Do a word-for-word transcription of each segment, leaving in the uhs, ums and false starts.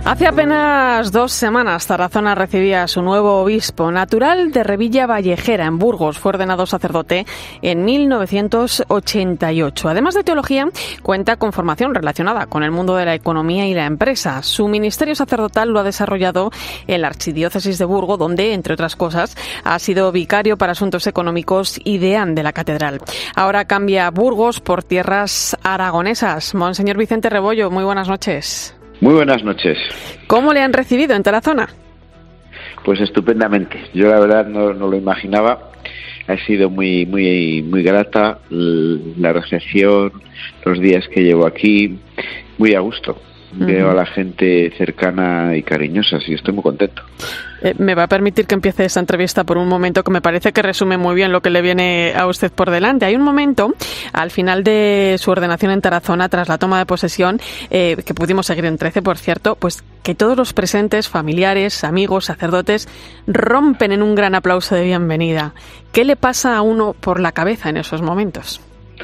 Hace apenas dos semanas Tarazona recibía a su nuevo obispo. Natural de Revilla Vallejera, en Burgos, fue ordenado sacerdote en mil novecientos ochenta y ocho. Además de teología, cuenta con formación relacionada con el mundo de la economía y la empresa. Su ministerio sacerdotal lo ha desarrollado en la Archidiócesis de Burgos, donde, entre otras cosas, ha sido vicario para asuntos económicos y deán de la catedral. Ahora cambia Burgos por tierras aragonesas. Monseñor Vicente Rebollo, muy buenas noches. Muy buenas noches. ¿Cómo le han recibido en Tarazona? Pues estupendamente. Yo la verdad no, no lo imaginaba. Ha sido muy muy muy grata la recepción, los días que llevo aquí, muy a gusto. Uh-huh. Veo a la gente cercana y cariñosa, y estoy muy contento. Eh, me va a permitir que empiece esta entrevista por un momento que me parece que resume muy bien lo que le viene a usted por delante. Hay un momento, al final de su ordenación en Tarazona, tras la toma de posesión, eh, que pudimos seguir en trece, por cierto, pues que todos los presentes, familiares, amigos, sacerdotes, rompen en un gran aplauso de bienvenida. ¿Qué le pasa a uno por la cabeza en esos momentos?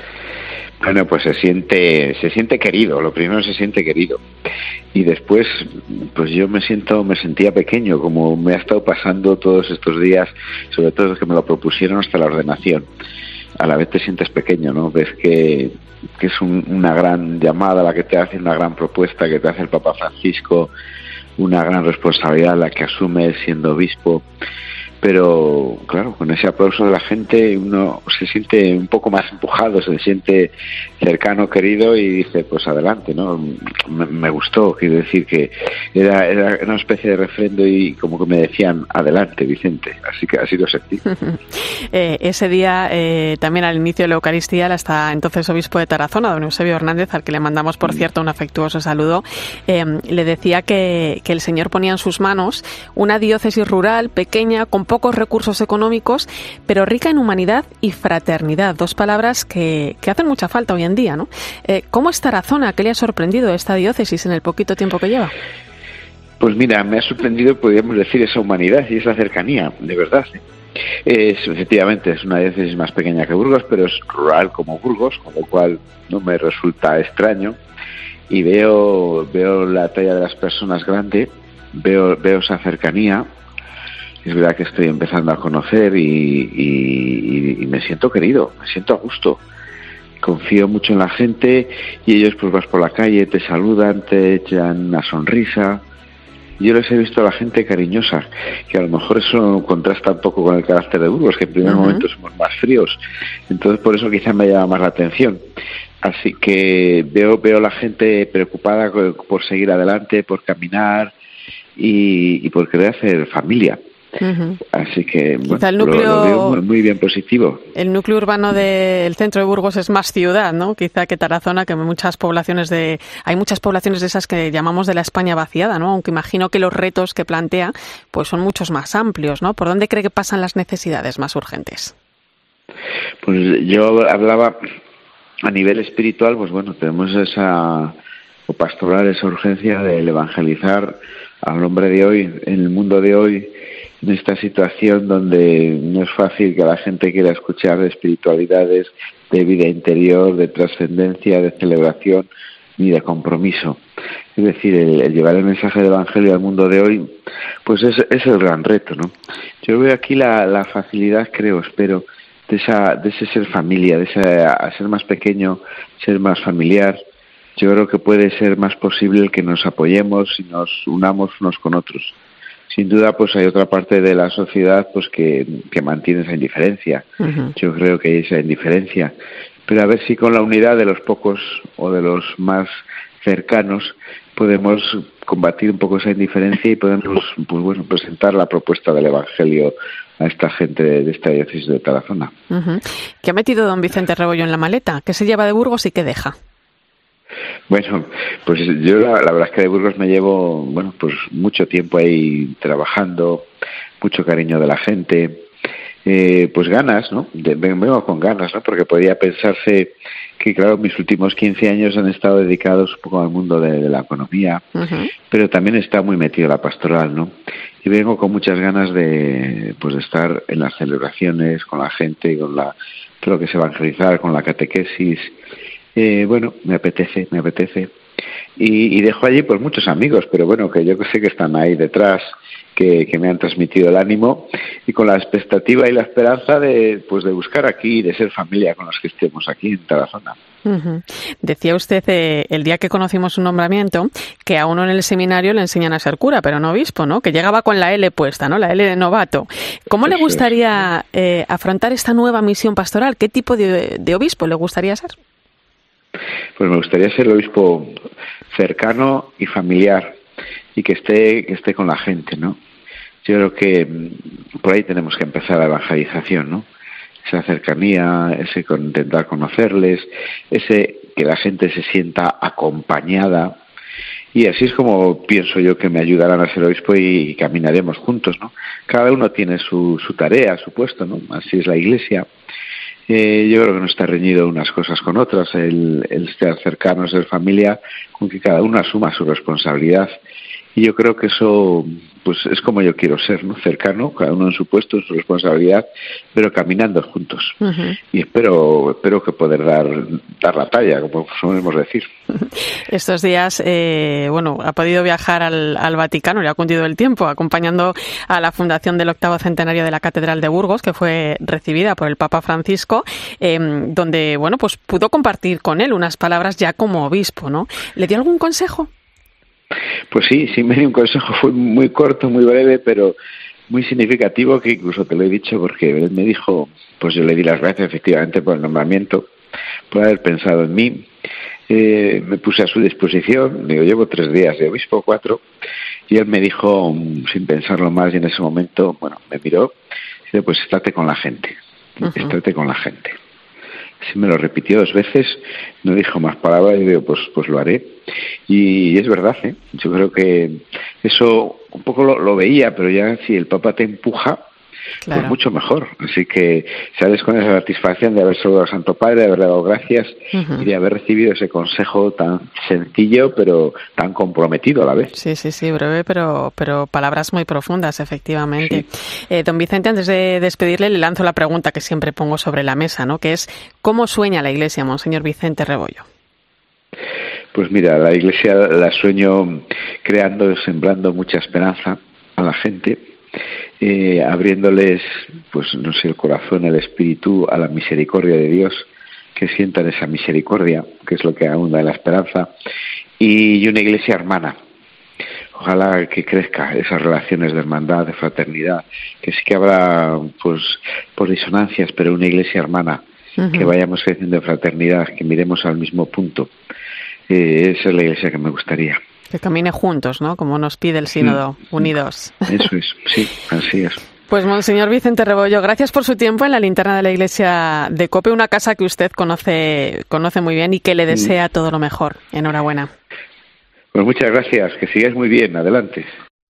Bueno, pues se siente se siente querido, lo primero se siente querido. Y después, pues yo me siento, me sentía pequeño, como me ha estado pasando todos estos días, sobre todo que me lo propusieron hasta la ordenación. A la vez te sientes pequeño, ¿no? Ves que, que es un, una gran llamada la que te hace, una gran propuesta que te hace el Papa Francisco, una gran responsabilidad la que asumes siendo obispo. Pero, claro, con ese aplauso de la gente uno se siente un poco más empujado, se siente cercano, querido y dice, pues adelante, ¿no? Me, me gustó, quiero decir que era, era una especie de refrendo y como que me decían, adelante, Vicente. Así que así lo sentí. eh, ese día, eh, también al inicio de la Eucaristía, el hasta entonces obispo de Tarazona, don Eusebio Hernández, al que le mandamos, por cierto, un afectuoso saludo, eh, le decía que, que el Señor ponía en sus manos una diócesis rural, pequeña, con pocos recursos económicos, pero rica en humanidad y fraternidad, dos palabras que, que hacen mucha falta hoy en día, ¿no? Eh, ¿Cómo es Tarazona? ¿Qué le ha sorprendido esta diócesis en el poquito tiempo que lleva? Pues mira, me ha sorprendido, podríamos decir, esa humanidad y esa cercanía, de verdad. Es, efectivamente, es una diócesis más pequeña que Burgos, pero es rural como Burgos, con lo cual no me resulta extraño. Y veo, veo la talla de las personas grande, veo, veo esa cercanía. Es verdad que estoy empezando a conocer y, y, y me siento querido, me siento a gusto. Confío mucho en la gente y ellos pues vas por la calle, te saludan, te echan una sonrisa. Yo les he visto a la gente cariñosa, que a lo mejor eso contrasta un poco con el carácter de Burgos, que en primer uh-huh. momento somos más fríos. Entonces por eso quizás me llama más la atención. Así que veo, veo la gente preocupada por seguir adelante, por caminar y, y por querer hacer familia. Uh-huh. Así que bueno, el núcleo, lo, lo veo muy, muy bien positivo. El núcleo urbano del centro de Burgos es más ciudad, ¿no? Quizá que Tarazona, que muchas poblaciones de hay muchas poblaciones de esas que llamamos de la España vaciada, ¿no? Aunque imagino que los retos que plantea pues son muchos más amplios, ¿no? ¿Por dónde cree que pasan las necesidades más urgentes? Pues yo hablaba a nivel espiritual, pues bueno, tenemos esa o pastoral, esa urgencia de evangelizar al hombre de hoy, en el mundo de hoy, en esta situación donde no es fácil que la gente quiera escuchar de espiritualidades, de vida interior, de trascendencia, de celebración ni de compromiso. Es decir, el, el llevar el mensaje del Evangelio al mundo de hoy, pues es, es el gran reto, ¿no? Yo veo aquí la, la facilidad, creo, espero, de esa, de ese ser familia, de ese a ser más pequeño, ser más familiar. Yo creo que puede ser más posible el que nos apoyemos y nos unamos unos con otros. Sin duda, pues hay otra parte de la sociedad pues que, que mantiene esa indiferencia. Uh-huh. Yo creo que hay esa indiferencia. Pero a ver si con la unidad de los pocos o de los más cercanos podemos combatir un poco esa indiferencia y podemos pues bueno presentar la propuesta del Evangelio a esta gente de, de esta diócesis de Tarazona. Uh-huh. ¿Qué ha metido don Vicente Rebollo en la maleta? ¿Qué se lleva de Burgos y qué deja? Bueno, pues yo la, la verdad es que de Burgos me llevo, bueno, pues mucho tiempo ahí trabajando, mucho cariño de la gente, eh, pues ganas, ¿no? De, vengo con ganas, ¿no? Porque podría pensarse que, claro, mis últimos quince años han estado dedicados un poco al mundo de, de la economía, uh-huh. pero también está muy metido la pastoral, ¿no? Y vengo con muchas ganas de, pues, de estar en las celebraciones, con la gente, con la, todo lo que es evangelizar, con la catequesis. Eh, bueno, me apetece, me apetece. y, y dejo allí pues muchos amigos, pero bueno, que yo sé que están ahí detrás, que, que me han transmitido el ánimo y con la expectativa y la esperanza de pues de buscar aquí, de ser familia con los que estemos aquí en Tarazona. Uh-huh. Decía usted eh, el día que conocimos su nombramiento que a uno en el seminario le enseñan a ser cura, pero no obispo, ¿no? Que llegaba con la L puesta, ¿no? La L de novato. ¿Cómo Eso le gustaría eh, afrontar esta nueva misión pastoral? ¿Qué tipo de, de obispo le gustaría ser? Pues me gustaría ser el obispo cercano y familiar y que esté que esté con la gente, ¿no? Yo creo que por ahí tenemos que empezar la evangelización, ¿no? Esa cercanía, ese intentar conocerles, ese que la gente se sienta acompañada, y así es como pienso yo que me ayudarán a ser obispo y, y caminaremos juntos, ¿no? Cada uno tiene su, su tarea, su puesto, ¿no? Así es la Iglesia. Eh, yo creo que no está reñido unas cosas con otras, el, el estar cercanos, ser familia, con que cada uno asuma su responsabilidad. Y yo creo que eso pues es como yo quiero ser, ¿no? Cercano, cada uno en su puesto, en su responsabilidad, pero caminando juntos. Uh-huh. Y espero espero que poder dar dar la talla, como solemos decir. Estos días, eh, bueno, ha podido viajar al, al Vaticano, le ha cundido el tiempo, acompañando a la fundación del octavo centenario de la Catedral de Burgos, que fue recibida por el Papa Francisco, eh, donde, bueno, pues pudo compartir con él unas palabras ya como obispo, ¿no? ¿Le dio algún consejo? Pues sí, sí me dio un consejo, fue muy corto, muy breve, pero muy significativo, que incluso te lo he dicho porque él me dijo, pues yo le di las gracias efectivamente por el nombramiento, por haber pensado en mí, eh, me puse a su disposición, digo, llevo tres días de obispo, cuatro, y él me dijo, sin pensarlo más, y en ese momento, bueno, me miró, y dice, pues estate con la gente, uh-huh. estate con la gente. Sí, me lo repitió dos veces, no dijo más palabras y digo, pues pues lo haré. Y es verdad, ¿eh? Yo creo que eso un poco lo, lo veía, pero ya si el Papa te empuja, claro, pues mucho mejor. Así que sales con esa satisfacción de haber saludado al Santo Padre, de haberle dado gracias uh-huh. y de haber recibido ese consejo tan sencillo, pero tan comprometido a la vez. Sí, sí, sí, breve, pero pero palabras muy profundas, efectivamente. Sí. Eh, don Vicente, antes de despedirle, le lanzo la pregunta que siempre pongo sobre la mesa, ¿no? Que es, ¿cómo sueña la Iglesia, Monseñor Vicente Rebollo? Pues mira, la Iglesia la sueño creando, sembrando mucha esperanza a la gente, eh, abriéndoles, pues no sé, el corazón, el espíritu a la misericordia de Dios, que sientan esa misericordia, que es lo que abunda en la esperanza, y una Iglesia hermana. Ojalá que crezca esas relaciones de hermandad, de fraternidad, que sí que habrá pues, pues disonancias, pero una Iglesia hermana, uh-huh. que vayamos creciendo en fraternidad, que miremos al mismo punto. Eh, esa es la Iglesia que me gustaría. Que camine juntos, ¿no? Como nos pide el sínodo, sí, unidos. Eso es, sí, así es. Pues Monseñor Vicente Rebollo, gracias por su tiempo en la linterna de la Iglesia de Cope, una casa que usted conoce conoce muy bien y que le desea todo lo mejor. Enhorabuena. Pues muchas gracias, que sigáis muy bien, adelante.